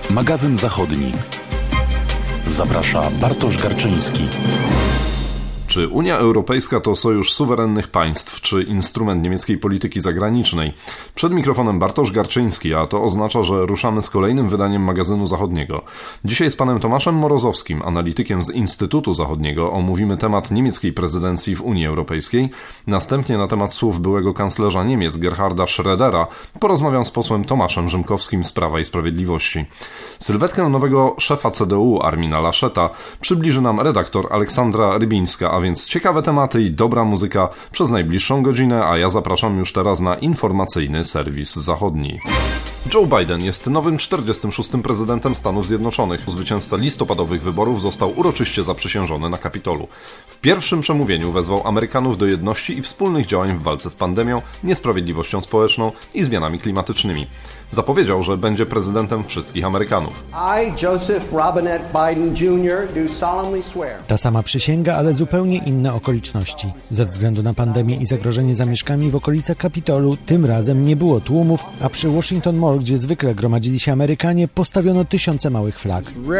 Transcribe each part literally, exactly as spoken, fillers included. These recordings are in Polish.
Magazyn Zachodni. Zaprasza Bartosz Garczyński. Czy Unia Europejska to sojusz suwerennych państw, czy instrument niemieckiej polityki zagranicznej? Przed mikrofonem Bartosz Garczyński, a to oznacza, że ruszamy z kolejnym wydaniem Magazynu Zachodniego. Dzisiaj z panem Tomaszem Morozowskim, analitykiem z Instytutu Zachodniego, omówimy temat niemieckiej prezydencji w Unii Europejskiej. Następnie na temat słów byłego kanclerza Niemiec Gerharda Schrödera porozmawiam z posłem Tomaszem Rzymkowskim z Prawa i Sprawiedliwości. Sylwetkę nowego szefa C D U Armina Lascheta przybliży nam redaktor Aleksandra Rybińska, a więc ciekawe tematy i dobra muzyka przez najbliższą godzinę, a ja zapraszam już teraz na informacyjny serwis zachodni. Joe Biden jest nowym czterdziestym szóstym prezydentem Stanów Zjednoczonych. Zwycięzca listopadowych wyborów został uroczyście zaprzysiężony na Kapitolu. W pierwszym przemówieniu wezwał Amerykanów do jedności i wspólnych działań w walce z pandemią, niesprawiedliwością społeczną i zmianami klimatycznymi. Zapowiedział, że będzie prezydentem wszystkich Amerykanów. I, Joseph Robinette Biden junior do solemnly swear. Ta sama przysięga, ale zupełnie inne okoliczności. Ze względu na pandemię i zagrożenie zamieszkami w okolicach Kapitolu, tym razem nie było tłumów, a przy Washington Mall, gdzie zwykle gromadzili się Amerykanie, postawiono tysiące małych flag.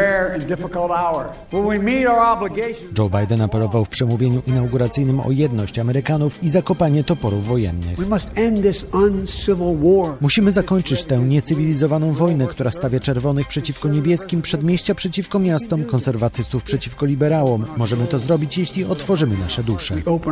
Joe Biden apelował w przemówieniu inauguracyjnym o jedność Amerykanów i zakopanie toporów wojennych. Musimy zakończyć tę niecywilizowaną wojnę, która stawia czerwonych przeciwko niebieskim, przedmieścia przeciwko miastom, konserwatystów przeciwko liberałom. Możemy to zrobić, jeśli otworzymy nasze dusze.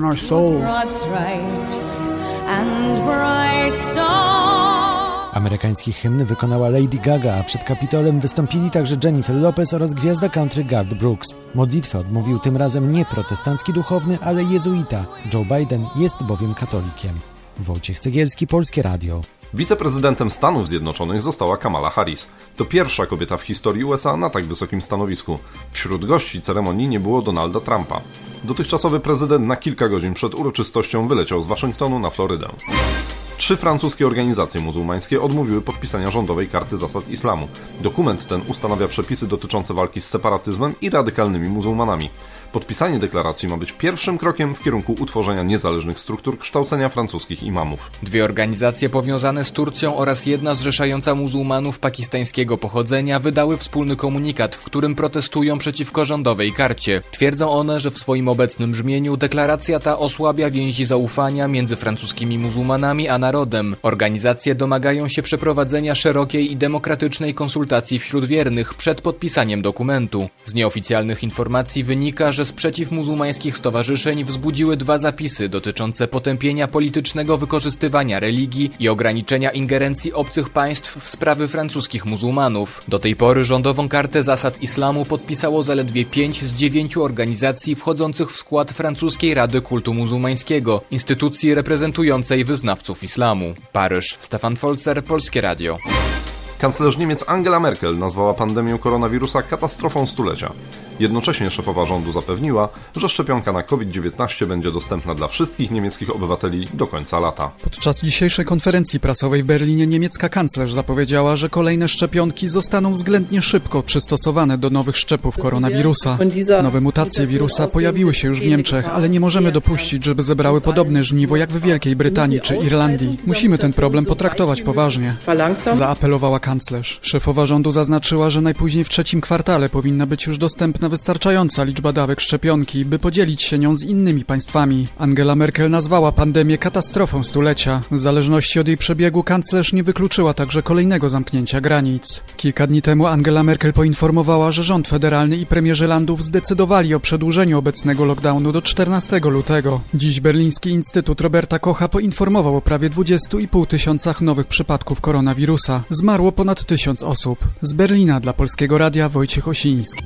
Amerykański hymn wykonała Lady Gaga, a przed Kapitolem wystąpili także Jennifer Lopez oraz gwiazda country Garth Brooks. Modlitwę odmówił tym razem nie protestancki duchowny, ale jezuita. Joe Biden jest bowiem katolikiem. Wojciech Cegielski, Polskie Radio. Wiceprezydentem Stanów Zjednoczonych została Kamala Harris. To pierwsza kobieta w historii U S A na tak wysokim stanowisku. Wśród gości ceremonii nie było Donalda Trumpa. Dotychczasowy prezydent na kilka godzin przed uroczystością wyleciał z Waszyngtonu na Florydę. Trzy francuskie organizacje muzułmańskie odmówiły podpisania rządowej karty zasad islamu. Dokument ten ustanawia przepisy dotyczące walki z separatyzmem i radykalnymi muzułmanami. Podpisanie deklaracji ma być pierwszym krokiem w kierunku utworzenia niezależnych struktur kształcenia francuskich imamów. Dwie organizacje powiązane z Turcją oraz jedna zrzeszająca muzułmanów pakistańskiego pochodzenia wydały wspólny komunikat, w którym protestują przeciwko rządowej karcie. Twierdzą one, że w swoim obecnym brzmieniu deklaracja ta osłabia więzi zaufania między francuskimi muzułmanami a narodem. Organizacje domagają się przeprowadzenia szerokiej i demokratycznej konsultacji wśród wiernych przed podpisaniem dokumentu. Z nieoficjalnych informacji wynika, że sprzeciw muzułmańskich stowarzyszeń wzbudziły dwa zapisy dotyczące potępienia politycznego wykorzystywania religii i ograniczenia ingerencji obcych państw w sprawy francuskich muzułmanów. Do tej pory rządową kartę zasad islamu podpisało zaledwie pięć z dziewięciu organizacji wchodzących w skład francuskiej Rady Kultu Muzułmańskiego, instytucji reprezentującej wyznawców islamu. Paryż. Stefan Folzer, Polskie Radio. Kanclerz Niemiec Angela Merkel nazwała pandemię koronawirusa katastrofą stulecia. Jednocześnie szefowa rządu zapewniła, że szczepionka na COVID dziewiętnaście będzie dostępna dla wszystkich niemieckich obywateli do końca lata. Podczas dzisiejszej konferencji prasowej w Berlinie niemiecka kanclerz zapowiedziała, że kolejne szczepionki zostaną względnie szybko przystosowane do nowych szczepów koronawirusa. Nowe mutacje wirusa pojawiły się już w Niemczech, ale nie możemy dopuścić, żeby zebrały podobne żniwo jak w Wielkiej Brytanii czy Irlandii. Musimy ten problem potraktować poważnie, zaapelowała kanclerz. Szefowa rządu zaznaczyła, że najpóźniej w trzecim kwartale powinna być już dostępna wystarczająca liczba dawek szczepionki, by podzielić się nią z innymi państwami. Angela Merkel nazwała pandemię katastrofą stulecia. W zależności od jej przebiegu kanclerz nie wykluczyła także kolejnego zamknięcia granic. Kilka dni temu Angela Merkel poinformowała, że rząd federalny i premierzy landów zdecydowali o przedłużeniu obecnego lockdownu do czternastego lutego. Dziś Berliński Instytut Roberta Kocha poinformował o prawie dwudziestu i pół tysiącach nowych przypadków koronawirusa. Zmarło ponad tysiąc osób. Z Berlina dla Polskiego Radia Wojciech Osiński.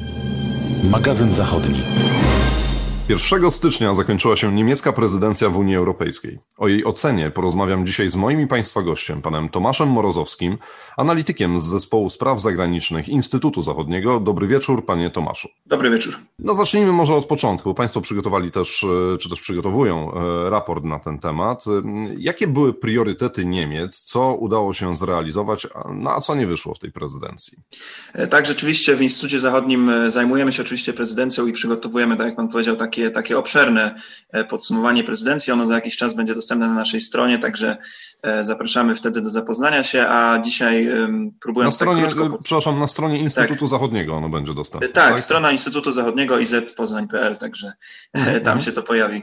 Magazyn Zachodni. pierwszego stycznia zakończyła się niemiecka prezydencja w Unii Europejskiej. O jej ocenie porozmawiam dzisiaj z moim i Państwa gościem, panem Tomaszem Morozowskim, analitykiem z Zespołu Spraw Zagranicznych Instytutu Zachodniego. Dobry wieczór, panie Tomaszu. Dobry wieczór. No zacznijmy może od początku. Państwo przygotowali też, czy też przygotowują raport na ten temat. Jakie były priorytety Niemiec? Co udało się zrealizować, no a co nie wyszło w tej prezydencji? Tak, rzeczywiście w Instytucie Zachodnim zajmujemy się oczywiście prezydencją i przygotowujemy, tak jak pan powiedział, takie, takie obszerne podsumowanie prezydencji. Ono za jakiś czas będzie dostępne na naszej stronie, także zapraszamy wtedy do zapoznania się, a dzisiaj próbując na stronie, tak krótko... Pod... Przepraszam, na stronie Instytutu tak. Zachodniego ono będzie dostępne. Tak, tak, strona Instytutu Zachodniego i z poznań kropka p l, także mhm. tam się to pojawi.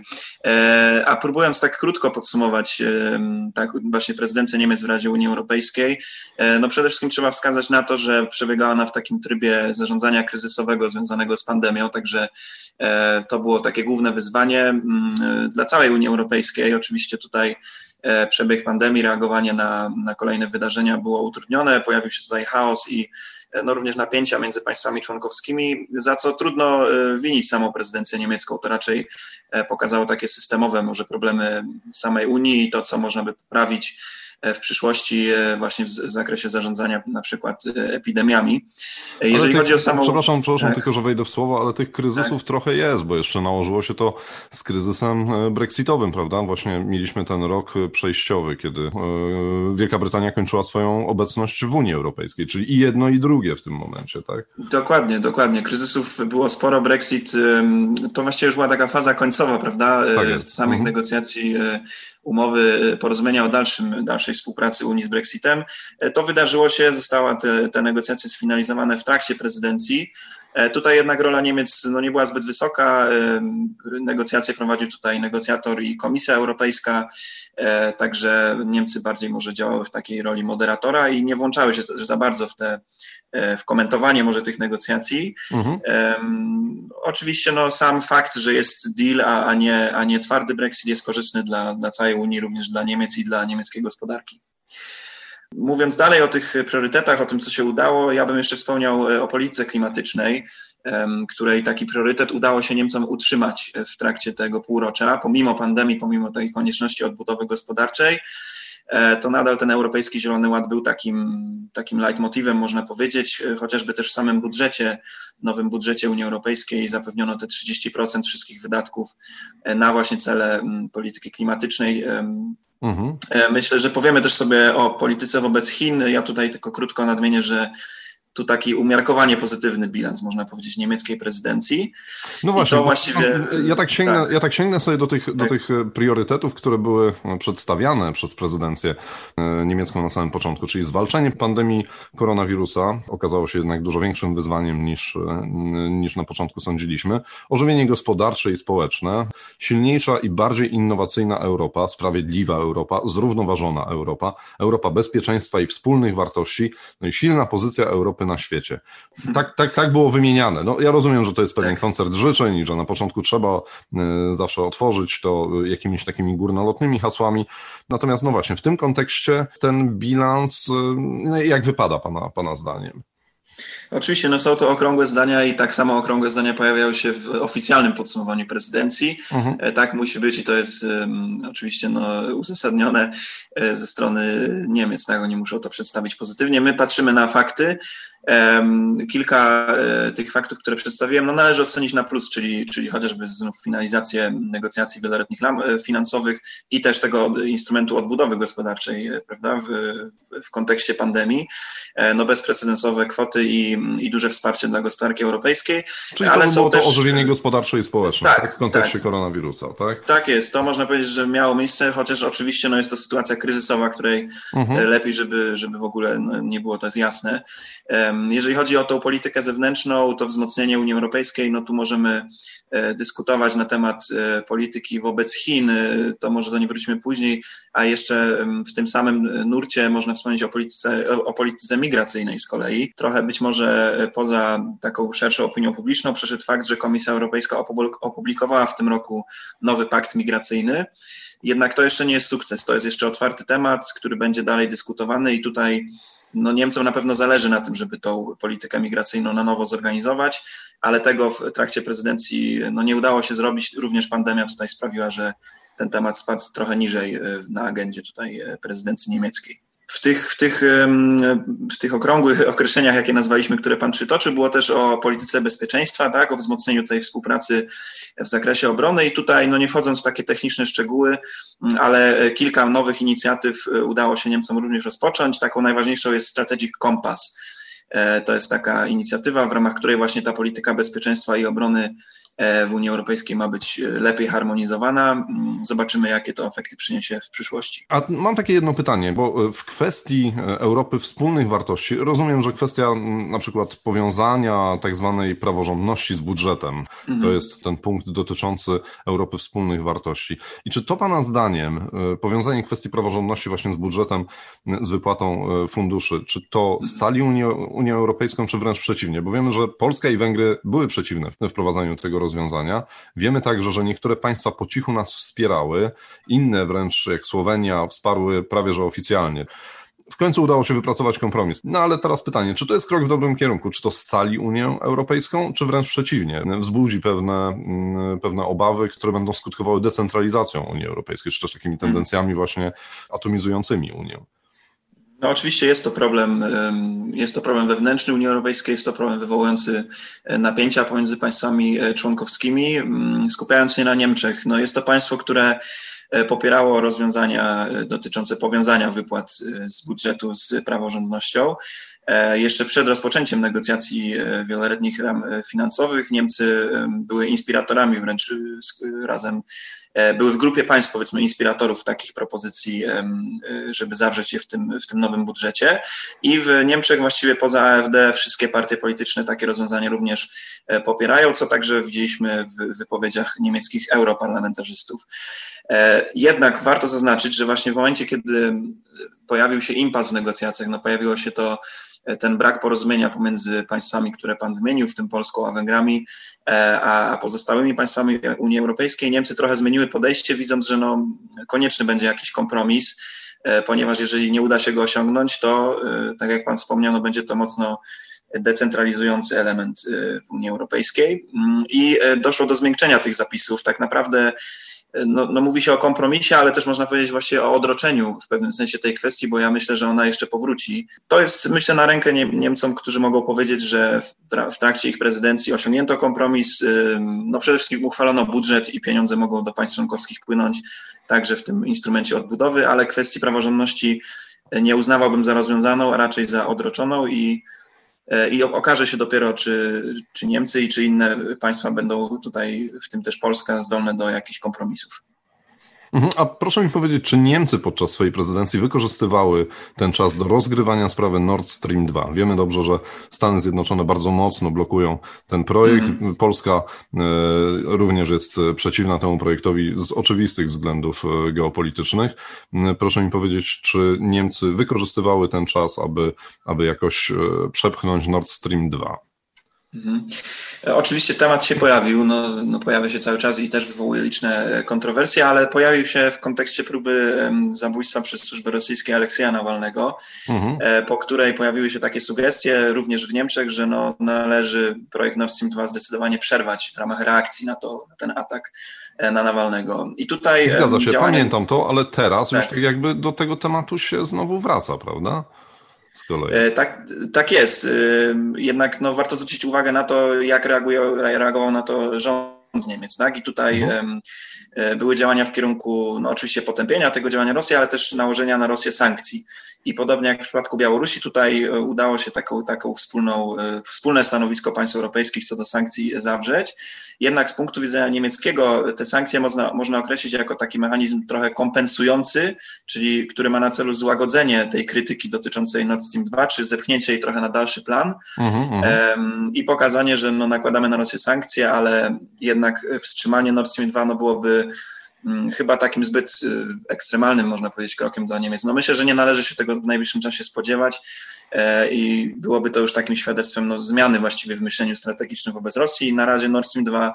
A próbując tak krótko podsumować tak właśnie prezydencję Niemiec w Radzie Unii Europejskiej, no przede wszystkim trzeba wskazać na to, że przebiegała ona w takim trybie zarządzania kryzysowego związanego z pandemią, także to było takie główne wyzwanie dla całej Unii Europejskiej. Oczywiście tutaj przebieg pandemii, reagowanie na, na kolejne wydarzenia było utrudnione, pojawił się tutaj chaos i no, również napięcia między państwami członkowskimi, za co trudno winić samą prezydencję niemiecką. To raczej pokazało takie systemowe może problemy samej Unii i to, co można by poprawić w przyszłości właśnie w zakresie zarządzania na przykład epidemiami. Jeżeli tych, chodzi o samą... Przepraszam, przepraszam tak. tylko, że wejdę w słowo, ale tych kryzysów tak. trochę jest, bo jeszcze nałożyło się to z kryzysem brexitowym, prawda? Właśnie mieliśmy ten rok przejściowy, kiedy Wielka Brytania kończyła swoją obecność w Unii Europejskiej, czyli i jedno i drugie w tym momencie, tak? Dokładnie, dokładnie. Kryzysów było sporo, Brexit to właściwie już była taka faza końcowa, prawda? Tak samych mhm. negocjacji umowy, porozumienia o dalszym, dalszej współpracy Unii z Brexitem. To wydarzyło się, zostały te, te negocjacje sfinalizowane w trakcie prezydencji. Tutaj jednak rola Niemiec no, nie była zbyt wysoka. Negocjacje prowadził tutaj negocjator i Komisja Europejska, także Niemcy bardziej może działały w takiej roli moderatora i nie włączały się za bardzo w te w komentowanie może tych negocjacji. Mhm. Um, oczywiście no, sam fakt, że jest deal, a, a, nie, a nie twardy Brexit jest korzystny dla, dla całej Unii, również dla Niemiec i dla niemieckiej gospodarki. Mówiąc dalej o tych priorytetach, o tym, co się udało, ja bym jeszcze wspomniał o polityce klimatycznej, um, której taki priorytet udało się Niemcom utrzymać w trakcie tego półrocza, pomimo pandemii, pomimo tej konieczności odbudowy gospodarczej. To nadal ten Europejski Zielony Ład był takim, takim leitmotywem, można powiedzieć, chociażby też w samym budżecie, nowym budżecie Unii Europejskiej zapewniono te trzydzieści procent wszystkich wydatków na właśnie cele polityki klimatycznej. Mhm. Myślę, że powiemy też sobie o polityce wobec Chin. Ja tutaj tylko krótko nadmienię, że tu taki umiarkowanie pozytywny bilans, można powiedzieć, niemieckiej prezydencji. No właśnie, to właściwie, ja, tak sięgnę, tak. ja tak sięgnę sobie do tych, tak. do tych priorytetów, które były przedstawiane przez prezydencję niemiecką na samym początku, czyli zwalczanie pandemii koronawirusa okazało się jednak dużo większym wyzwaniem niż, niż na początku sądziliśmy. Ożywienie gospodarcze i społeczne, silniejsza i bardziej innowacyjna Europa, sprawiedliwa Europa, zrównoważona Europa, Europa bezpieczeństwa i wspólnych wartości, no i silna pozycja Europy na świecie. Tak, tak, tak było wymieniane. No, ja rozumiem, że to jest pewien tak. koncert życzeń i że na początku trzeba y, zawsze otworzyć to jakimiś takimi górnolotnymi hasłami. Natomiast no właśnie, w tym kontekście ten bilans, y, jak wypada pana, pana zdaniem? Oczywiście, no są to okrągłe zdania i tak samo okrągłe zdania pojawiają się w oficjalnym podsumowaniu prezydencji. Mhm. Tak musi być i to jest um, oczywiście no, uzasadnione ze strony Niemiec, tak, oni muszą to przedstawić pozytywnie. My patrzymy na fakty. Um, kilka e, tych faktów, które przedstawiłem, no należy ocenić na plus, czyli, czyli chociażby znów finalizację negocjacji wieloletnich ram finansowych i też tego instrumentu odbudowy gospodarczej, prawda, w, w, w kontekście pandemii. E, no bezprecedensowe kwoty i, i duże wsparcie dla gospodarki europejskiej. Czyli ale to są było też... to ożywienie gospodarcze i społeczne, tak, tak, w kontekście tak. koronawirusa, tak? Tak jest, to można powiedzieć, że miało miejsce, chociaż oczywiście no, jest to sytuacja kryzysowa, której mhm. lepiej, żeby, żeby w ogóle no, nie było, to jest jasne. Jeżeli chodzi o tą politykę zewnętrzną, to wzmocnienie Unii Europejskiej, no tu możemy dyskutować na temat polityki wobec Chin, to może do niej wrócimy później, a jeszcze w tym samym nurcie można wspomnieć o polityce, o polityce migracyjnej z kolei. Trochę być może poza taką szerszą opinią publiczną przeszedł fakt, że Komisja Europejska opublikowała w tym roku nowy pakt migracyjny. Jednak to jeszcze nie jest sukces, to jest jeszcze otwarty temat, który będzie dalej dyskutowany i tutaj no Niemcom na pewno zależy na tym, żeby tą politykę migracyjną na nowo zorganizować, ale tego w trakcie prezydencji no nie udało się zrobić. Również pandemia tutaj sprawiła, że ten temat spadł trochę niżej na agendzie tutaj prezydencji niemieckiej. W tych, w tych, w tych okrągłych określeniach, jakie nazwaliśmy, które pan przytoczył, było też o polityce bezpieczeństwa, tak, o wzmocnieniu tej współpracy w zakresie obrony i tutaj, no nie wchodząc w takie techniczne szczegóły, ale kilka nowych inicjatyw udało się Niemcom również rozpocząć. Taką najważniejszą jest Strategic Compass. To jest taka inicjatywa, w ramach której właśnie ta polityka bezpieczeństwa i obrony w Unii Europejskiej ma być lepiej harmonizowana. Zobaczymy, jakie to efekty przyniesie w przyszłości. A mam takie jedno pytanie, bo w kwestii Europy wspólnych wartości rozumiem, że kwestia na przykład powiązania tak zwanej praworządności z budżetem, mhm. to jest ten punkt dotyczący Europy wspólnych wartości. I czy to Pana zdaniem, powiązanie kwestii praworządności właśnie z budżetem, z wypłatą funduszy, czy to scali Unię, Unię Europejską, czy wręcz przeciwnie? Bo wiemy, że Polska i Węgry były przeciwne w wprowadzaniu tego rozwiązania. Wiemy także, że niektóre państwa po cichu nas wspierały, inne wręcz jak Słowenia wsparły prawie że oficjalnie. W końcu udało się wypracować kompromis. No ale teraz pytanie, czy to jest krok w dobrym kierunku? Czy to scali Unię Europejską, czy wręcz przeciwnie? Wzbudzi pewne, pewne obawy, które będą skutkowały decentralizacją Unii Europejskiej, czy też takimi tendencjami właśnie atomizującymi Unię? No oczywiście jest to problem, jest to problem wewnętrzny Unii Europejskiej, jest to problem wywołujący napięcia pomiędzy państwami członkowskimi. Skupiając się na Niemczech, no jest to państwo, które popierało rozwiązania dotyczące powiązania wypłat z budżetu z praworządnością. Jeszcze przed rozpoczęciem negocjacji wieloletnich ram finansowych Niemcy były inspiratorami wręcz razem, były w grupie państw, powiedzmy, inspiratorów takich propozycji, żeby zawrzeć je w tym, w tym nowym budżecie. I w Niemczech właściwie poza A F D wszystkie partie polityczne takie rozwiązania również popierają, co także widzieliśmy w wypowiedziach niemieckich europarlamentarzystów. Jednak warto zaznaczyć, że właśnie w momencie, kiedy pojawił się impas w negocjacjach, no pojawiło się to ten brak porozumienia pomiędzy państwami, które Pan wymienił, w tym Polską a Węgrami, a pozostałymi państwami Unii Europejskiej. Niemcy trochę zmieniły podejście, widząc, że no, konieczny będzie jakiś kompromis, ponieważ jeżeli nie uda się go osiągnąć, to tak jak Pan wspomniał, no, będzie to mocno decentralizujący element w Unii Europejskiej i doszło do zmiękczenia tych zapisów. Tak naprawdę No, no mówi się o kompromisie, ale też można powiedzieć właśnie o odroczeniu w pewnym sensie tej kwestii, bo ja myślę, że ona jeszcze powróci. To jest, myślę, na rękę Nie- Niemcom, którzy mogą powiedzieć, że w, w trakcie ich prezydencji osiągnięto kompromis. No przede wszystkim uchwalono budżet i pieniądze mogą do państw członkowskich płynąć także w tym instrumencie odbudowy, ale kwestii praworządności nie uznawałbym za rozwiązaną, a raczej za odroczoną i I okaże się dopiero, czy, czy Niemcy i czy inne państwa będą tutaj, w tym też Polska, zdolne do jakichś kompromisów. A proszę mi powiedzieć, czy Niemcy podczas swojej prezydencji wykorzystywały ten czas do rozgrywania sprawy Nord Stream dwa? Wiemy dobrze, że Stany Zjednoczone bardzo mocno blokują ten projekt. Mm. Polska e, również jest przeciwna temu projektowi z oczywistych względów geopolitycznych. Proszę mi powiedzieć, czy Niemcy wykorzystywały ten czas, aby, aby jakoś przepchnąć Nord Stream dwa? Mhm. Oczywiście temat się pojawił, no, no pojawia się cały czas i też wywołuje liczne kontrowersje, ale pojawił się w kontekście próby zabójstwa przez służby rosyjskie Aleksieja Nawalnego, mhm. po której pojawiły się takie sugestie również w Niemczech, że no, należy projekt Nord Stream dwa zdecydowanie przerwać w ramach reakcji na, to, na ten atak na Nawalnego. I tutaj Zgadza się, działanie... pamiętam to, ale teraz tak. już tak jakby do tego tematu się znowu wraca, prawda? Z kolei. Tak, tak jest. Jednak no, warto zwrócić uwagę na to, jak reaguje, reagował na to rząd Niemiec. Tak? I tutaj mhm. były działania w kierunku no, oczywiście potępienia tego działania Rosji, ale też nałożenia na Rosję sankcji. I podobnie jak w przypadku Białorusi, tutaj udało się taką, taką wspólną, wspólne stanowisko państw europejskich co do sankcji zawrzeć. Jednak z punktu widzenia niemieckiego te sankcje można, można określić jako taki mechanizm trochę kompensujący, czyli który ma na celu złagodzenie tej krytyki dotyczącej Nord Stream dwa, czy zepchnięcie jej trochę na dalszy plan mhm, um, i pokazanie, że no, nakładamy na Rosję sankcje, ale jednak wstrzymanie Nord Stream dwa no, byłoby um, chyba takim zbyt um, ekstremalnym, można powiedzieć, krokiem dla Niemiec. No myślę, że nie należy się tego w najbliższym czasie spodziewać e, i byłoby to już takim świadectwem no, zmiany właściwie w myśleniu strategicznym wobec Rosji. Na razie Nord Stream dwa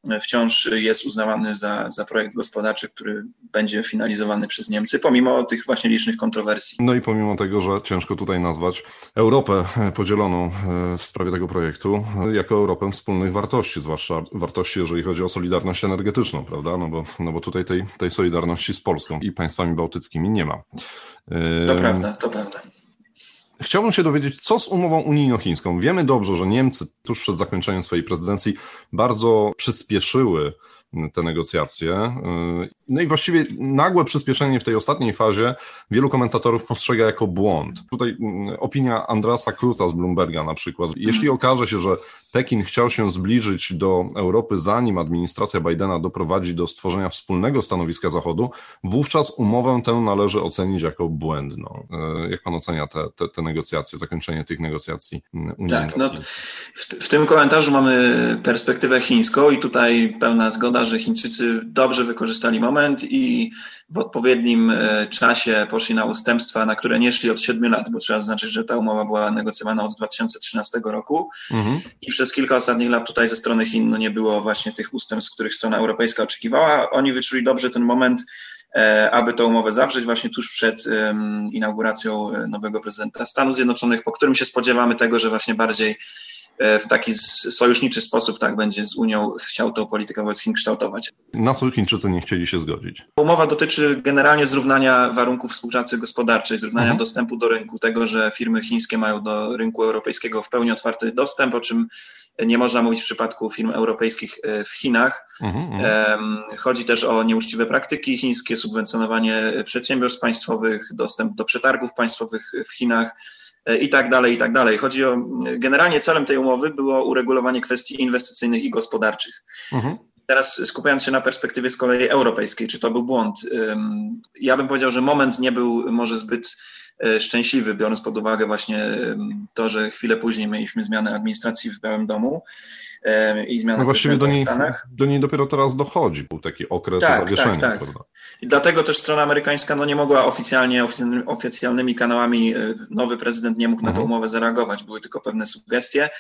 wciąż jest uznawany za, za projekt gospodarczy, który będzie finalizowany przez Niemcy, pomimo tych właśnie licznych kontrowersji. No i pomimo tego, że ciężko tutaj nazwać Europę podzieloną w sprawie tego projektu jako Europę wspólnych wartości, zwłaszcza wartości, jeżeli chodzi o solidarność energetyczną, prawda? No bo, no bo tutaj tej, tej solidarności z Polską i państwami bałtyckimi nie ma. To yy... prawda, to prawda. Chciałbym się dowiedzieć, co z umową unijno-chińską. Wiemy dobrze, że Niemcy tuż przed zakończeniem swojej prezydencji bardzo przyspieszyły te negocjacje. No i właściwie nagłe przyspieszenie w tej ostatniej fazie wielu komentatorów postrzega jako błąd. Tutaj opinia Andrasa Kruta z Bloomberga na przykład. Jeśli okaże się, że Pekin chciał się zbliżyć do Europy, zanim administracja Bidena doprowadzi do stworzenia wspólnego stanowiska Zachodu, wówczas umowę tę należy ocenić jako błędną. Jak pan ocenia te, te, te negocjacje, zakończenie tych negocjacji? Unii tak, no w, w tym komentarzu mamy perspektywę chińską i tutaj pełna zgoda, że Chińczycy dobrze wykorzystali moment i w odpowiednim czasie poszli na ustępstwa, na które nie szli od siedmiu lat, bo trzeba zaznaczyć, że ta umowa była negocjowana od dwa tysiące trzynastego roku mhm. i przez kilka ostatnich lat tutaj ze strony Chin no nie było właśnie tych ustępstw, których strona europejska oczekiwała. Oni wyczuli dobrze ten moment, aby tę umowę zawrzeć właśnie tuż przed um, inauguracją nowego prezydenta Stanów Zjednoczonych, po którym się spodziewamy tego, że właśnie bardziej w taki sojuszniczy sposób tak będzie z Unią chciał tą politykę wobec Chin kształtować. Na co Chińczycy nie chcieli się zgodzić? Umowa dotyczy generalnie zrównania warunków współpracy gospodarczej, zrównania mhm. dostępu do rynku, tego, że firmy chińskie mają do rynku europejskiego w pełni otwarty dostęp, o czym nie można mówić w przypadku firm europejskich w Chinach. Mhm. Chodzi też o nieuczciwe praktyki chińskie, subwencjonowanie przedsiębiorstw państwowych, dostęp do przetargów państwowych w Chinach, i tak dalej, i tak dalej. Chodzi o, generalnie celem tej umowy było uregulowanie kwestii inwestycyjnych i gospodarczych. Mhm. Teraz skupiając się na perspektywie z kolei europejskiej, czy to był błąd? Ja bym powiedział, że moment nie był może zbyt szczęśliwy, biorąc pod uwagę właśnie to, że chwilę później mieliśmy zmianę administracji w Białym Domu i zmianę no właściwie do niej, w Stanach. Do niej dopiero teraz dochodzi, był taki okres tak, zawieszenia. Tak, tak. I dlatego też strona amerykańska no, nie mogła oficjalnie, oficjalnymi, oficjalnymi kanałami, nowy prezydent nie mógł mhm. na tę umowę zareagować, były tylko pewne sugestie,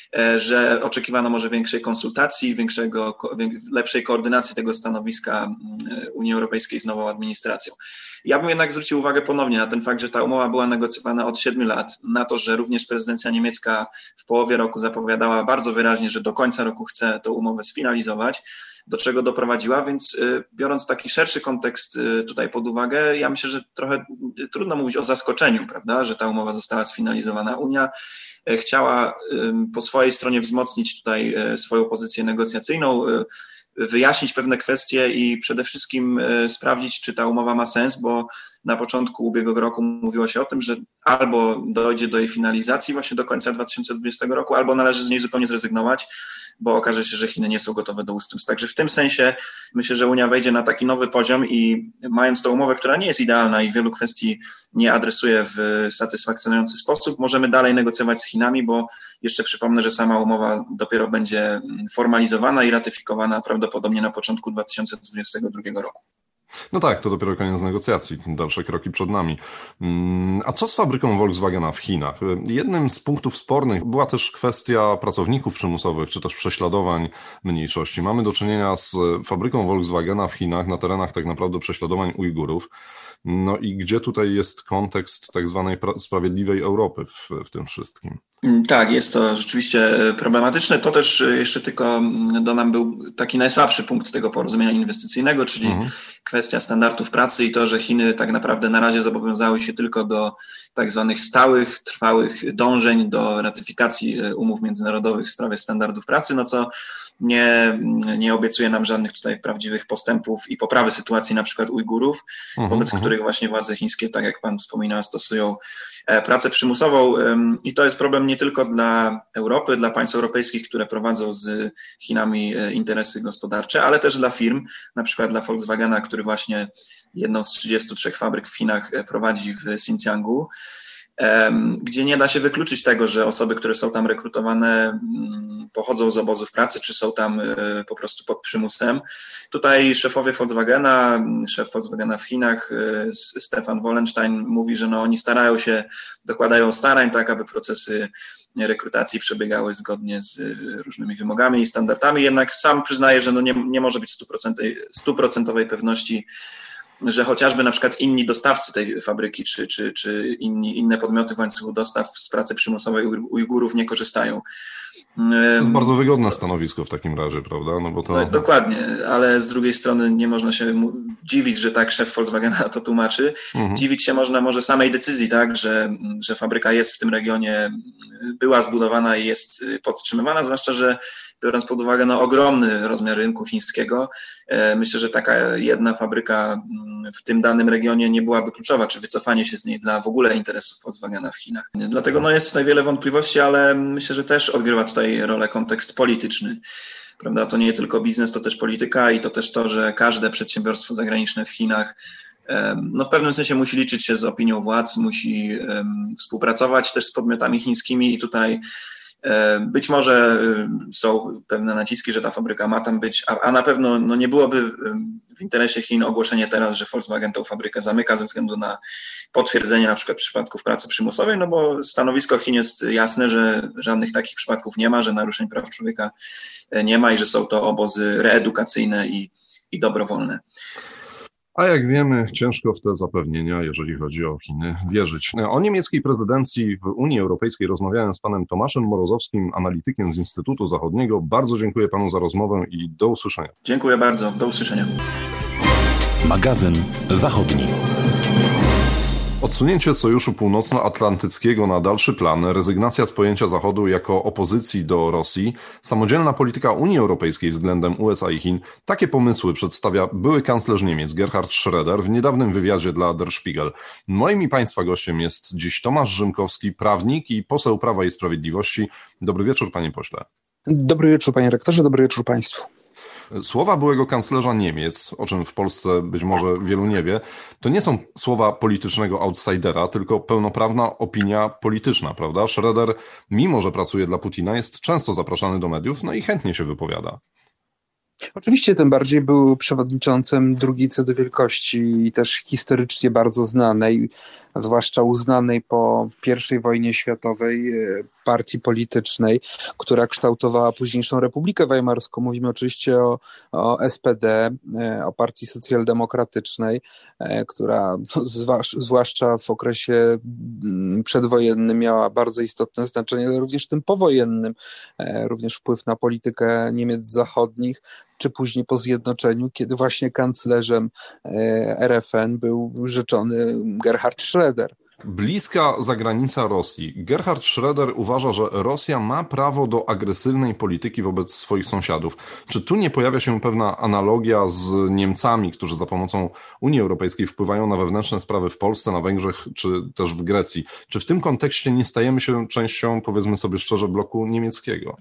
że oczekiwano może większej konsultacji, większego, lepszej koordynacji tego stanowiska Unii Europejskiej z nową administracją. Ja bym jednak zwrócił uwagę ponownie na ten fakt, że ta umowa była negocjowana od siedmiu lat, na to, że również prezydencja niemiecka w połowie roku zapowiadała bardzo wyraźnie, że do końca roku chce tę umowę sfinalizować, do czego doprowadziła, więc biorąc taki szerszy kontekst tutaj pod uwagę, ja myślę, że trochę trudno mówić o zaskoczeniu, prawda, że ta umowa została sfinalizowana. Unia chciała po swojej stronie wzmocnić tutaj swoją pozycję negocjacyjną, wyjaśnić pewne kwestie i przede wszystkim sprawdzić, czy ta umowa ma sens, bo na początku ubiegłego roku mówiło się o tym, że albo dojdzie do jej finalizacji właśnie do końca dwa tysiące dwudziestego roku, albo należy z niej zupełnie zrezygnować, bo okaże się, że Chiny nie są gotowe do ustępstw. Także w tym sensie myślę, że Unia wejdzie na taki nowy poziom i mając tą umowę, która nie jest idealna i wielu kwestii nie adresuje w satysfakcjonujący sposób, możemy dalej negocjować z Chinami, bo jeszcze przypomnę, że sama umowa dopiero będzie formalizowana i ratyfikowana prawdopodobnie na początku dwa tysiące dwudziestego drugiego roku. No tak, to dopiero koniec negocjacji, dalsze kroki przed nami. A co z fabryką Volkswagena w Chinach? Jednym z punktów spornych była też kwestia pracowników przymusowych, czy też prześladowań mniejszości. Mamy do czynienia z fabryką Volkswagena w Chinach na terenach tak naprawdę prześladowań Ujgurów. No i gdzie tutaj jest kontekst tak zwanej pra- sprawiedliwej Europy w, w tym wszystkim? Tak, jest to rzeczywiście problematyczne. To też jeszcze tylko dodam, był taki najsłabszy punkt tego porozumienia inwestycyjnego, czyli mhm. kwestia standardów pracy i to, że Chiny tak naprawdę na razie zobowiązały się tylko do tak zwanych stałych, trwałych dążeń do ratyfikacji umów międzynarodowych w sprawie standardów pracy, no co nie, nie obiecuje nam żadnych tutaj prawdziwych postępów i poprawy sytuacji na przykład Ujgurów, mhm, wobec mhm. których właśnie władze chińskie, tak jak pan wspominał, stosują pracę przymusową i to jest problem nie tylko dla Europy, dla państw europejskich, które prowadzą z Chinami interesy gospodarcze, ale też dla firm, na przykład dla Volkswagena, który właśnie jedną z trzydziestu trzech fabryk w Chinach prowadzi w Xinjiangu, gdzie nie da się wykluczyć tego, że osoby, które są tam rekrutowane, pochodzą z obozów pracy, czy są tam po prostu pod przymusem. Tutaj szefowie Volkswagena, szef Volkswagena w Chinach, Stefan Wallenstein, mówi, że no oni starają się, dokładają starań, tak aby procesy rekrutacji przebiegały zgodnie z różnymi wymogami i standardami, jednak sam przyznaje, że no nie, nie może być stuprocentowej pewności, że chociażby na przykład inni dostawcy tej fabryki, czy, czy, czy inni, inne podmioty w łańcuchu dostaw z pracy przymusowej Ujgurów nie korzystają To jest bardzo wygodne stanowisko w takim razie, prawda? No bo to... No, dokładnie, ale z drugiej strony nie można się mu- dziwić, że tak szef Volkswagena to tłumaczy. Mhm. Dziwić się można może samej decyzji, tak, że, że fabryka jest w tym regionie, była zbudowana i jest podtrzymywana, zwłaszcza, że biorąc pod uwagę no, ogromny rozmiar rynku chińskiego, myślę, że taka jedna fabryka w tym danym regionie nie byłaby kluczowa, czy wycofanie się z niej dla w ogóle interesów Volkswagena w Chinach. Dlatego no, jest tutaj wiele wątpliwości, ale myślę, że też odgrywa tutaj rolę kontekst polityczny. Prawda? To nie tylko biznes, to też polityka i to też to, że każde przedsiębiorstwo zagraniczne w Chinach no w pewnym sensie musi liczyć się z opinią władz, musi um, współpracować też z podmiotami chińskimi i tutaj um, być może um, są pewne naciski, że ta fabryka ma tam być, a, a na pewno no, nie byłoby um, w interesie Chin ogłoszenie teraz, że Volkswagen tą fabrykę zamyka ze względu na potwierdzenie na przykład przypadków pracy przymusowej, no bo stanowisko Chin jest jasne, że żadnych takich przypadków nie ma, że naruszeń praw człowieka nie ma i że są to obozy reedukacyjne i, i dobrowolne. A jak wiemy, ciężko w te zapewnienia, jeżeli chodzi o Chiny, wierzyć. O niemieckiej prezydencji w Unii Europejskiej rozmawiałem z panem Tomaszem Morozowskim, analitykiem z Instytutu Zachodniego. Bardzo dziękuję panu za rozmowę i do usłyszenia. Dziękuję bardzo, do usłyszenia. Magazyn Zachodni. Odsunięcie Sojuszu Północnoatlantyckiego na dalszy plan, rezygnacja z pojęcia Zachodu jako opozycji do Rosji, samodzielna polityka Unii Europejskiej względem U S A i Chin, takie pomysły przedstawia były kanclerz Niemiec Gerhard Schröder w niedawnym wywiadzie dla Der Spiegel. Moim i państwa gościem jest dziś Tomasz Rzymkowski, prawnik i poseł Prawa i Sprawiedliwości. Dobry wieczór, panie pośle. Dobry wieczór, panie rektorze, dobry wieczór państwu. Słowa byłego kanclerza Niemiec, o czym w Polsce być może wielu nie wie, to nie są słowa politycznego outsidera, tylko pełnoprawna opinia polityczna, prawda? Schröder, mimo że pracuje dla Putina, jest często zapraszany do mediów, no i chętnie się wypowiada. Oczywiście, tym bardziej był przewodniczącym drugiej co do wielkości i też historycznie bardzo znanej, zwłaszcza uznanej po pierwszej wojnie światowej partii politycznej, która kształtowała późniejszą Republikę Weimarską. Mówimy oczywiście o, o S P D, o Partii Socjaldemokratycznej, która no, zwłaszcza w okresie przedwojennym miała bardzo istotne znaczenie, ale również w tym powojennym, również wpływ na politykę Niemiec zachodnich, czy później po zjednoczeniu, kiedy właśnie kanclerzem R F N był rzeczony Gerhard Schröder. Bliska zagranica Rosji. Gerhard Schröder uważa, że Rosja ma prawo do agresywnej polityki wobec swoich sąsiadów. Czy tu nie pojawia się pewna analogia z Niemcami, którzy za pomocą Unii Europejskiej wpływają na wewnętrzne sprawy w Polsce, na Węgrzech, czy też w Grecji? Czy w tym kontekście nie stajemy się częścią, powiedzmy sobie szczerze, bloku niemieckiego?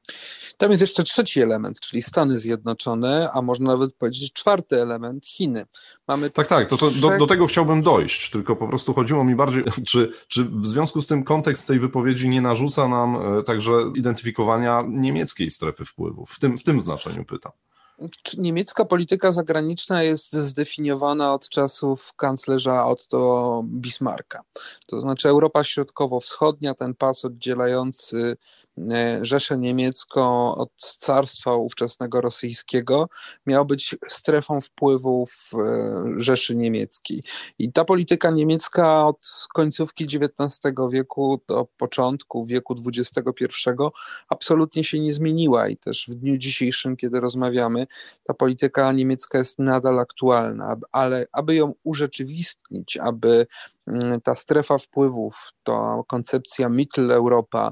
Tam jest jeszcze trzeci element, czyli Stany Zjednoczone, a można nawet powiedzieć czwarty element, Chiny. Mamy tak, tak, to, to trzech... do, do tego chciałbym dojść, tylko po prostu chodziło mi bardziej, czy, czy w związku z tym kontekst tej wypowiedzi nie narzuca nam także identyfikowania niemieckiej strefy wpływów, w tym, w tym znaczeniu pytam. Niemiecka polityka zagraniczna jest zdefiniowana od czasów kanclerza Otto Bismarcka. To znaczy Europa Środkowo-Wschodnia, ten pas oddzielający Rzeszę Niemiecką od carstwa ówczesnego rosyjskiego, miał być strefą wpływów Rzeszy Niemieckiej. I ta polityka niemiecka od końcówki dziewiętnastego wieku do początku wieku dwudziestego pierwszego absolutnie się nie zmieniła i też w dniu dzisiejszym, kiedy rozmawiamy, ta polityka niemiecka jest nadal aktualna, ale aby ją urzeczywistnić, aby ta strefa wpływów, ta koncepcja Mitteleuropa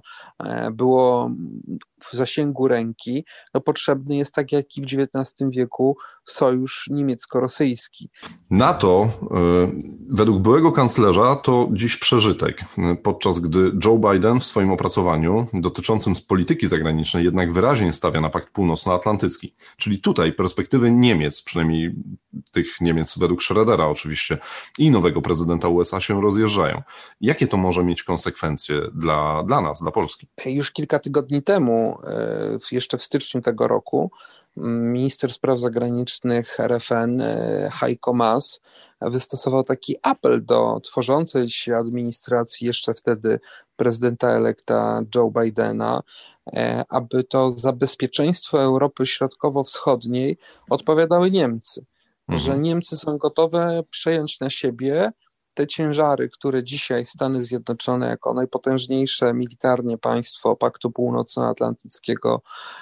było w zasięgu ręki, no potrzebny jest, tak jak i w dziewiętnastym wieku, sojusz niemiecko-rosyjski. NATO, według byłego kanclerza, to dziś przeżytek, podczas gdy Joe Biden w swoim opracowaniu dotyczącym polityki zagranicznej jednak wyraźnie stawia na Pakt Północnoatlantycki. Czyli tutaj perspektywy Niemiec, przynajmniej tych Niemiec według Schrödera oczywiście, i nowego prezydenta U S A się rozjeżdżają. Jakie to może mieć konsekwencje dla, dla nas, dla Polski? Już kilka tygodni temu, jeszcze w styczniu tego roku, minister spraw zagranicznych R F N Heiko Maas wystosował taki apel do tworzącej się administracji jeszcze wtedy prezydenta elekta Joe Bidena, aby to za bezpieczeństwo Europy Środkowo-Wschodniej odpowiadały Niemcy. Mhm. Że Niemcy są gotowe przejąć na siebie te ciężary, które dzisiaj Stany Zjednoczone jako najpotężniejsze militarnie państwo Paktu Północnoatlantyckiego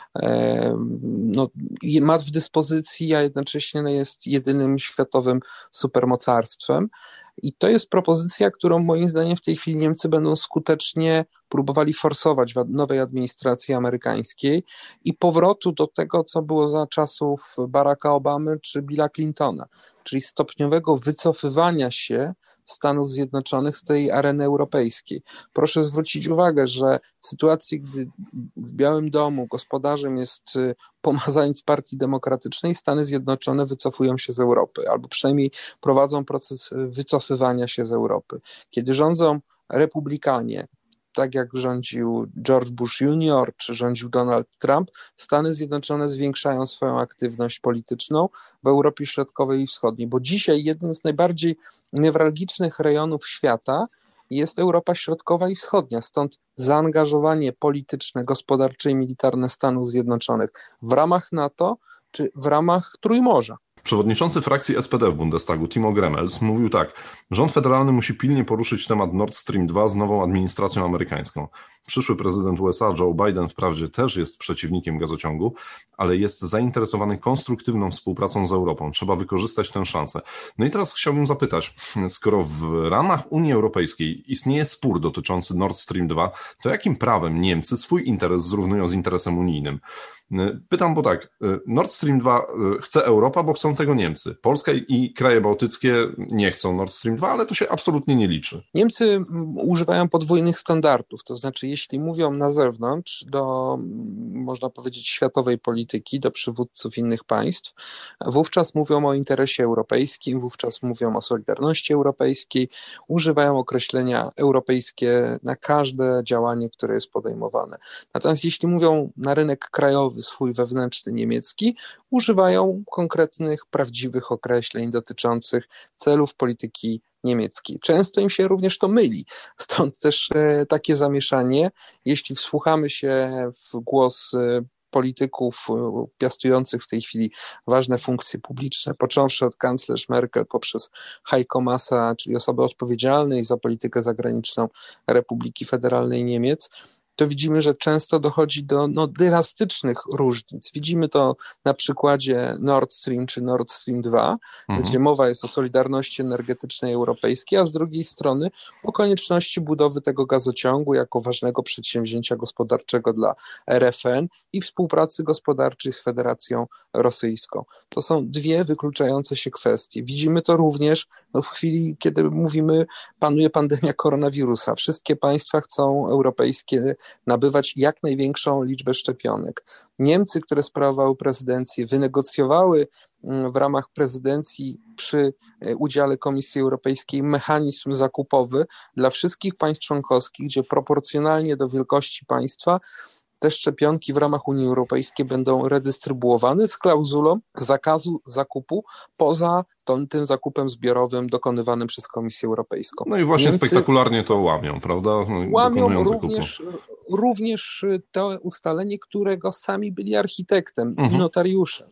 no, ma w dyspozycji, a jednocześnie jest jedynym światowym supermocarstwem. I to jest propozycja, którą moim zdaniem w tej chwili Niemcy będą skutecznie próbowali forsować w nowej administracji amerykańskiej i powrotu do tego, co było za czasów Baracka Obamy czy Billa Clintona, czyli stopniowego wycofywania się Stanów Zjednoczonych z tej areny europejskiej. Proszę zwrócić uwagę, że w sytuacji, gdy w Białym Domu gospodarzem jest pomazaniec Partii Demokratycznej, Stany Zjednoczone wycofują się z Europy, albo przynajmniej prowadzą proces wycofywania się z Europy. Kiedy rządzą republikanie, tak jak rządził George Bush junior czy rządził Donald Trump, Stany Zjednoczone zwiększają swoją aktywność polityczną w Europie Środkowej i Wschodniej, bo dzisiaj jednym z najbardziej newralgicznych rejonów świata jest Europa Środkowa i Wschodnia, stąd zaangażowanie polityczne, gospodarcze i militarne Stanów Zjednoczonych w ramach NATO czy w ramach Trójmorza. Przewodniczący frakcji S P D w Bundestagu Timo Gremmels mówił tak: rząd federalny musi pilnie poruszyć temat Nord Stream dwa z nową administracją amerykańską. Przyszły prezydent U S A Joe Biden wprawdzie też jest przeciwnikiem gazociągu, ale jest zainteresowany konstruktywną współpracą z Europą. Trzeba wykorzystać tę szansę. No i teraz chciałbym zapytać, skoro w ramach Unii Europejskiej istnieje spór dotyczący Nord Stream dwa, to jakim prawem Niemcy swój interes zrównują z interesem unijnym? Pytam, bo tak, Nord Stream dwa chce Europa, bo chcą tego Niemcy. Polska i kraje bałtyckie nie chcą Nord Stream dwa, ale to się absolutnie nie liczy. Niemcy używają podwójnych standardów, to znaczy jeśli mówią na zewnątrz do, można powiedzieć, światowej polityki, do przywódców innych państw, wówczas mówią o interesie europejskim, wówczas mówią o solidarności europejskiej, używają określenia europejskie na każde działanie, które jest podejmowane. Natomiast jeśli mówią na rynek krajowy, swój wewnętrzny niemiecki, używają konkretnych, prawdziwych określeń dotyczących celów polityki niemieckiej. Często im się również to myli, stąd też e, takie zamieszanie. Jeśli wsłuchamy się w głos e, polityków e, piastujących w tej chwili ważne funkcje publiczne, począwszy od kanclerz Merkel poprzez Heiko Maasa, czyli osoby odpowiedzialnej za politykę zagraniczną Republiki Federalnej Niemiec, to widzimy, że często dochodzi do no, drastycznych różnic. Widzimy to na przykładzie Nord Stream czy Nord Stream dwa, mhm. gdzie mowa jest o solidarności energetycznej europejskiej, a z drugiej strony o konieczności budowy tego gazociągu jako ważnego przedsięwzięcia gospodarczego dla R F N i współpracy gospodarczej z Federacją Rosyjską. To są dwie wykluczające się kwestie. Widzimy to również no, w chwili, kiedy mówimy, panuje pandemia koronawirusa. Wszystkie państwa chcą europejskie nabywać jak największą liczbę szczepionek. Niemcy, które sprawowały prezydencję, wynegocjowały w ramach prezydencji przy udziale Komisji Europejskiej mechanizm zakupowy dla wszystkich państw członkowskich, gdzie proporcjonalnie do wielkości państwa te szczepionki w ramach Unii Europejskiej będą redystrybuowane z klauzulą zakazu zakupu poza tą, tym zakupem zbiorowym dokonywanym przez Komisję Europejską. No i właśnie Niemcy spektakularnie to łamią, prawda? Łamią również, również to ustalenie, którego sami byli architektem mhm. i notariuszem.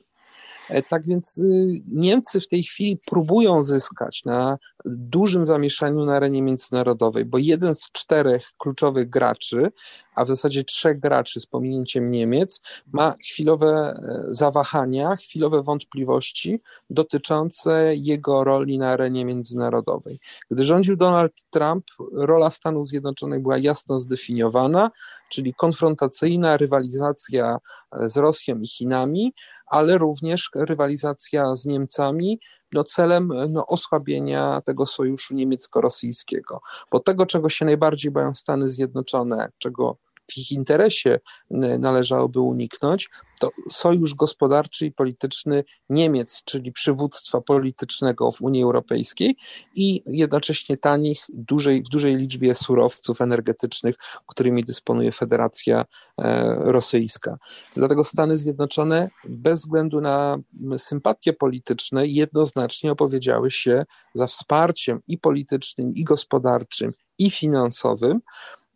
Tak więc Niemcy w tej chwili próbują zyskać na dużym zamieszaniu na arenie międzynarodowej, bo jeden z czterech kluczowych graczy, a w zasadzie trzech graczy z pominięciem Niemiec, ma chwilowe zawahania, chwilowe wątpliwości dotyczące jego roli na arenie międzynarodowej. Gdy rządził Donald Trump, rola Stanów Zjednoczonych była jasno zdefiniowana, czyli konfrontacyjna rywalizacja z Rosją i Chinami, ale również rywalizacja z Niemcami no celem no, osłabienia tego sojuszu niemiecko-rosyjskiego. Bo tego, czego się najbardziej boją Stany Zjednoczone, czego w ich interesie należałoby uniknąć, to sojusz gospodarczy i polityczny Niemiec, czyli przywództwa politycznego w Unii Europejskiej i jednocześnie tanich, dużej, w dużej liczbie surowców energetycznych, którymi dysponuje Federacja e, Rosyjska. Dlatego Stany Zjednoczone bez względu na sympatie polityczne jednoznacznie opowiedziały się za wsparciem i politycznym, i gospodarczym, i finansowym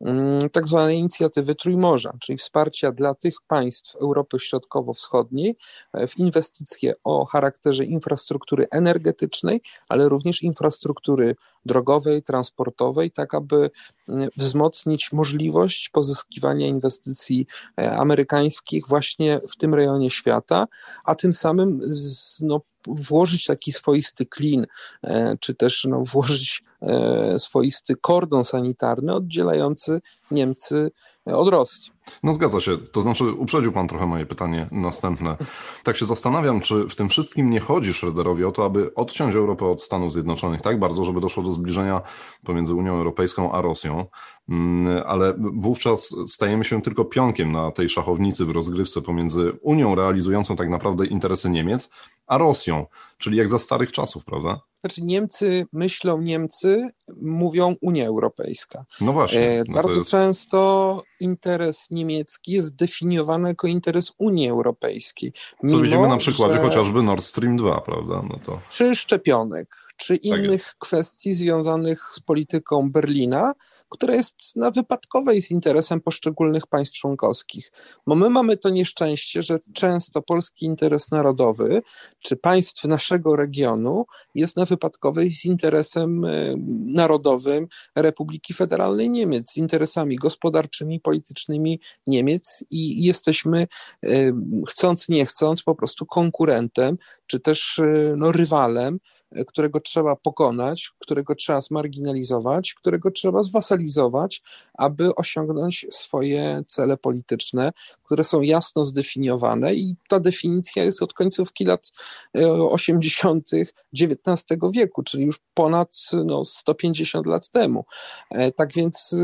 tak zwanej inicjatywy Trójmorza, czyli wsparcia dla tych państw Europy Środkowo-Wschodniej w inwestycje o charakterze infrastruktury energetycznej, ale również infrastruktury drogowej, transportowej, tak aby wzmocnić możliwość pozyskiwania inwestycji amerykańskich właśnie w tym rejonie świata, a tym samym no, włożyć taki swoisty klin, czy też no, włożyć swoisty kordon sanitarny oddzielający Niemcy od Rosji. No zgadza się, to znaczy uprzedził pan trochę moje pytanie następne. Tak się zastanawiam, czy w tym wszystkim nie chodzi Schröderowi o to, aby odciąć Europę od Stanów Zjednoczonych tak bardzo, żeby doszło do zbliżenia pomiędzy Unią Europejską a Rosją, ale wówczas stajemy się tylko pionkiem na tej szachownicy w rozgrywce pomiędzy Unią realizującą tak naprawdę interesy Niemiec, a Rosją, czyli jak za starych czasów, prawda? Znaczy Niemcy myślą Niemcy, mówią Unia Europejska. No właśnie. No Bardzo jest... często interes niemiecki jest definiowany jako interes Unii Europejskiej. Co Mimo, widzimy na przykładzie że... chociażby Nord Stream dwa, prawda? No to... Czy szczepionek, czy innych tak kwestii związanych z polityką Berlina, która jest na wypadkowej z interesem poszczególnych państw członkowskich. Bo my mamy to nieszczęście, że często polski interes narodowy, czy państw naszego regionu jest na wypadkowej z interesem narodowym Republiki Federalnej Niemiec, z interesami gospodarczymi, politycznymi Niemiec i jesteśmy, chcąc nie chcąc, po prostu konkurentem, czy też no, rywalem, którego trzeba pokonać, którego trzeba zmarginalizować, którego trzeba zwasalizować, aby osiągnąć swoje cele polityczne, które są jasno zdefiniowane i ta definicja jest od końcówki lat osiemdziesiątych dziewiętnastego wieku, czyli już ponad no, sto pięćdziesiąt lat temu. Tak więc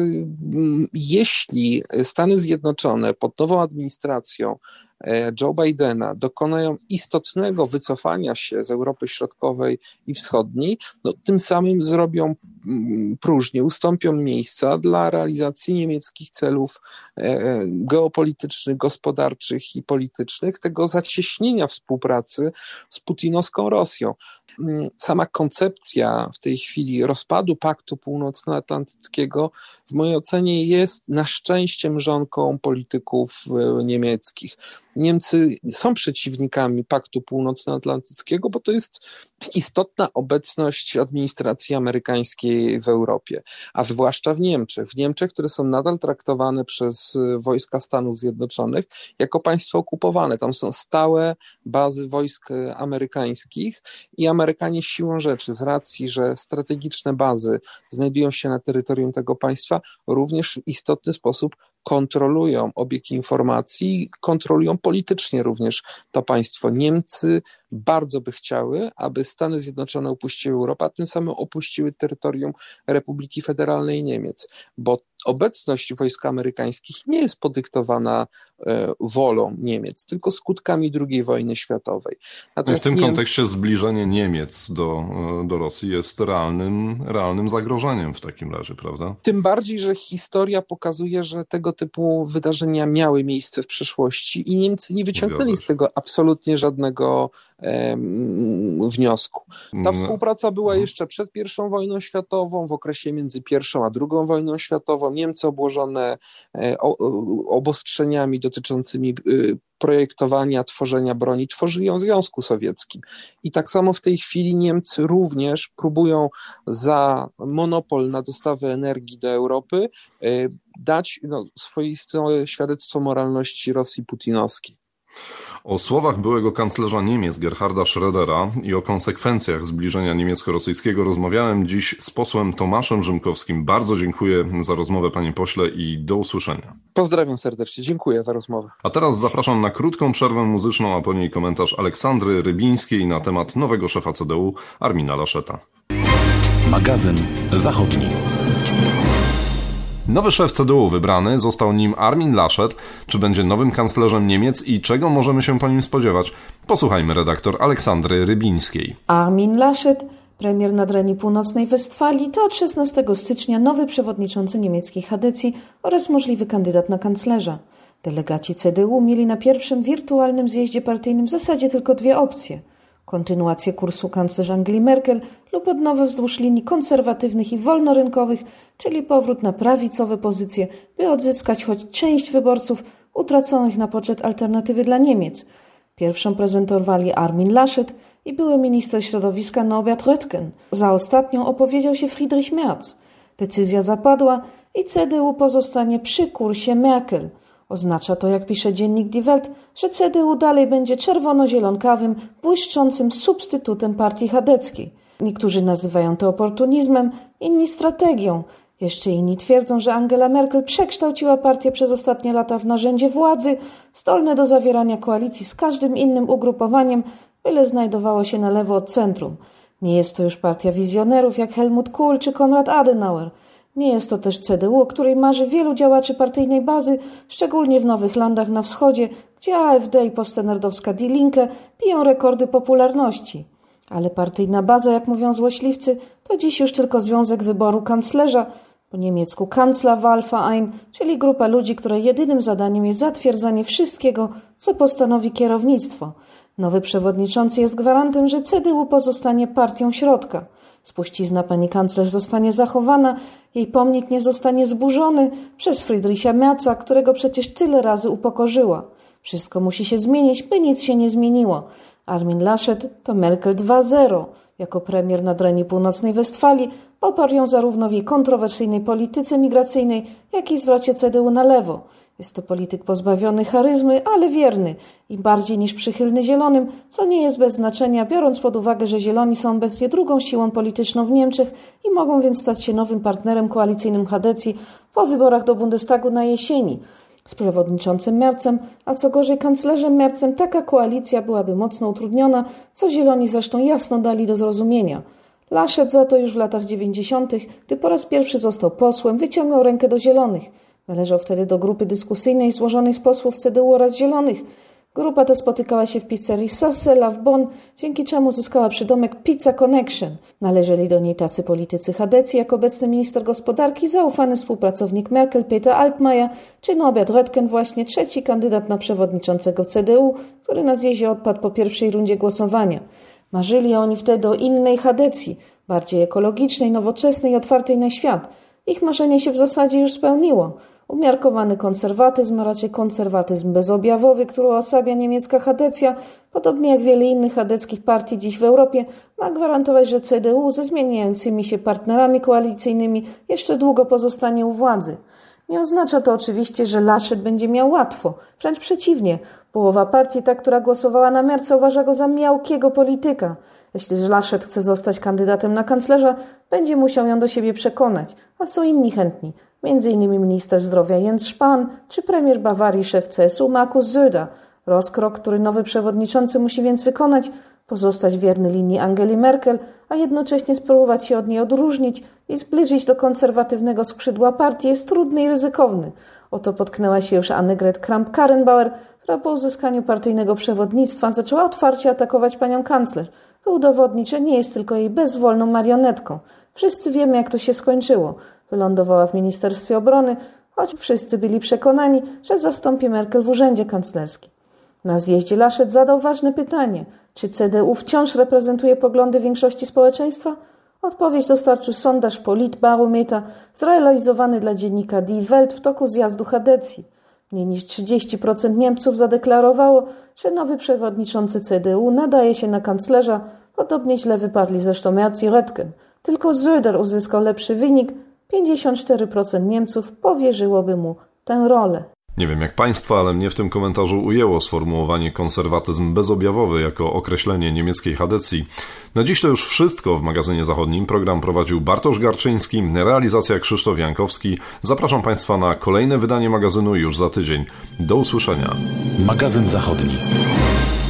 jeśli Stany Zjednoczone pod nową administracją Joe Bidena dokonają istotnego wycofania się z Europy Środkowej i Wschodniej, no, tym samym zrobią próżnię, ustąpią miejsca dla realizacji niemieckich celów geopolitycznych, gospodarczych i politycznych, tego zacieśnienia współpracy z putinowską Rosją. Sama koncepcja w tej chwili rozpadu Paktu Północnoatlantyckiego w mojej ocenie jest na szczęście mrzonką polityków niemieckich. Niemcy są przeciwnikami Paktu Północnoatlantyckiego, bo to jest istotna obecność administracji amerykańskiej w Europie, a zwłaszcza w Niemczech. W Niemczech, które są nadal traktowane przez wojska Stanów Zjednoczonych jako państwo okupowane. Tam są stałe bazy wojsk amerykańskich i Amerykanie siłą rzeczy, z racji, że strategiczne bazy znajdują się na terytorium tego państwa, również w istotny sposób kontrolują obieg informacji, kontrolują politycznie również to państwo. Niemcy bardzo by chciały, aby Stany Zjednoczone opuściły Europę, a tym samym opuściły terytorium Republiki Federalnej Niemiec, bo obecność wojsk amerykańskich nie jest podyktowana e, wolą Niemiec, tylko skutkami drugiej wojny światowej. Natomiast w tym Niemcy... kontekście zbliżenie Niemiec do, do Rosji jest realnym, realnym zagrożeniem w takim razie, prawda? Tym bardziej, że historia pokazuje, że tego typu wydarzenia miały miejsce w przeszłości i Niemcy nie wyciągnęli z tego absolutnie żadnego e, wniosku. Ta współpraca była jeszcze przed pierwszą wojną światową, w okresie między pierwszą a drugą wojną światową. Niemcy obłożone obostrzeniami dotyczącymi projektowania, tworzenia broni, tworzyli ją w Związku Sowieckim. I tak samo w tej chwili Niemcy również próbują za monopol na dostawę energii do Europy dać no, swoiste świadectwo moralności Rosji putinowskiej. O słowach byłego kanclerza Niemiec Gerharda Schrödera i o konsekwencjach zbliżenia niemiecko-rosyjskiego rozmawiałem dziś z posłem Tomaszem Rzymkowskim. Bardzo dziękuję za rozmowę, panie pośle, i do usłyszenia. Pozdrawiam serdecznie, dziękuję za rozmowę. A teraz zapraszam na krótką przerwę muzyczną, a po niej komentarz Aleksandry Rybińskiej na temat nowego szefa C D U Armina Lascheta. Magazyn Zachodni. Nowy szef C D U wybrany, został nim Armin Laschet. Czy będzie nowym kanclerzem Niemiec i czego możemy się po nim spodziewać? Posłuchajmy redaktor Aleksandry Rybińskiej. Armin Laschet, premier Nadrenii Północnej Westfalii, to od szesnastego stycznia nowy przewodniczący niemieckiej Chadecji oraz możliwy kandydat na kanclerza. Delegaci C D U mieli na pierwszym wirtualnym zjeździe partyjnym w zasadzie tylko dwie opcje. kontynuację kursu kanclerz Angeli Merkel lub odnowę wzdłuż linii konserwatywnych i wolnorynkowych, czyli powrót na prawicowe pozycje, by odzyskać choć część wyborców utraconych na poczet Alternatywy dla Niemiec. Pierwszą prezentowali Armin Laschet i były minister środowiska Norbert Röttgen. Za ostatnią opowiedział się Friedrich Merz. Decyzja zapadła i C D U pozostanie przy kursie Merkel. Oznacza to, jak pisze dziennik Die Welt, że C D U dalej będzie czerwono-zielonkawym, błyszczącym substytutem partii chadeckiej. Niektórzy nazywają to oportunizmem, inni strategią. Jeszcze inni twierdzą, że Angela Merkel przekształciła partię przez ostatnie lata w narzędzie władzy, zdolne do zawierania koalicji z każdym innym ugrupowaniem, byle znajdowało się na lewo od centrum. Nie jest to już partia wizjonerów jak Helmut Kohl czy Konrad Adenauer. Nie jest to też C D U, o której marzy wielu działaczy partyjnej bazy, szczególnie w nowych landach na wschodzie, gdzie A F D i postnerdowska Die Linke biją rekordy popularności. Ale partyjna baza, jak mówią złośliwcy, to dziś już tylko związek wyboru kanclerza, po niemiecku Kanzlerwahlverein, czyli grupa ludzi, której jedynym zadaniem jest zatwierdzanie wszystkiego, co postanowi kierownictwo. Nowy przewodniczący jest gwarantem, że C D U pozostanie partią środka. Spuścizna pani kanclerz zostanie zachowana, jej pomnik nie zostanie zburzony przez Friedricha Merza, którego przecież tyle razy upokorzyła. Wszystko musi się zmienić, by nic się nie zmieniło. Armin Laschet to Merkel dwa zero. Jako premier Nadrenii Północnej Westfalii poparł ją zarówno w jej kontrowersyjnej polityce migracyjnej, jak i zwrocie C D U na lewo. Jest to polityk pozbawiony charyzmy, ale wierny i bardziej niż przychylny Zielonym, co nie jest bez znaczenia, biorąc pod uwagę, że Zieloni są obecnie drugą siłą polityczną w Niemczech i mogą więc stać się nowym partnerem koalicyjnym Chadecji po wyborach do Bundestagu na jesieni. Z przewodniczącym Merzem, a co gorzej kanclerzem Merzem, taka koalicja byłaby mocno utrudniona, co Zieloni zresztą jasno dali do zrozumienia. Laschet za to już w latach dziewięćdziesiątych, gdy po raz pierwszy został posłem, wyciągnął rękę do Zielonych. Należał wtedy do grupy dyskusyjnej złożonej z posłów C D U oraz Zielonych. Grupa ta spotykała się w pizzerii Sassela w Bonn, dzięki czemu zyskała przydomek Pizza Connection. Należeli do niej tacy politycy Chadecji jak obecny minister gospodarki, zaufany współpracownik Merkel Peter Altmaier czy Norbert Röttgen, właśnie trzeci kandydat na przewodniczącego C D U, który na zjeździe odpadł po pierwszej rundzie głosowania. Marzyli oni wtedy o innej Chadecji, bardziej ekologicznej, nowoczesnej i otwartej na świat. Ich marzenie się w zasadzie już spełniło. Umiarkowany konserwatyzm, a raczej konserwatyzm bezobjawowy, który uosabia niemiecka Chadecja, podobnie jak wiele innych chadeckich partii dziś w Europie, ma gwarantować, że C D U ze zmieniającymi się partnerami koalicyjnymi jeszcze długo pozostanie u władzy. Nie oznacza to oczywiście, że Laschet będzie miał łatwo. Wręcz przeciwnie. Połowa partii, ta, która głosowała na Merza, uważa go za miałkiego polityka. Jeśli Laschet chce zostać kandydatem na kanclerza, będzie musiał ją do siebie przekonać, a są inni chętni. Między innymi minister zdrowia Jens Spahn czy premier Bawarii, szef C S U Markus Söder. Rozkrok, który nowy przewodniczący musi więc wykonać, pozostać wierny linii Angeli Merkel, a jednocześnie spróbować się od niej odróżnić i zbliżyć do konserwatywnego skrzydła partii jest trudny i ryzykowny. Oto potknęła się już Annegret Kramp-Karrenbauer, która po uzyskaniu partyjnego przewodnictwa zaczęła otwarcie atakować panią kanclerz, by udowodnić, że nie jest tylko jej bezwolną marionetką. Wszyscy wiemy, jak to się skończyło. Wylądowała w Ministerstwie Obrony, choć wszyscy byli przekonani, że zastąpi Merkel w urzędzie kanclerskim. Na zjeździe Laschet zadał ważne pytanie, czy C D U wciąż reprezentuje poglądy większości społeczeństwa? Odpowiedź dostarczył sondaż Politbarometer zrealizowany dla dziennika Die Welt w toku zjazdu Chadecji. Mniej niż trzydzieści procent Niemców zadeklarowało, że nowy przewodniczący C D U nadaje się na kanclerza, podobnie źle wypadli zresztą Merz i Röttgen. Tylko Söder uzyskał lepszy wynik, pięćdziesiąt cztery procent Niemców powierzyłoby mu tę rolę. Nie wiem jak Państwa, ale mnie w tym komentarzu ujęło sformułowanie konserwatyzm bezobjawowy jako określenie niemieckiej Chadecji. Na dziś to już wszystko w magazynie zachodnim. Program prowadził Bartosz Garczyński, realizacja Krzysztof Jankowski. Zapraszam Państwa na kolejne wydanie magazynu już za tydzień. Do usłyszenia. Magazyn Zachodni.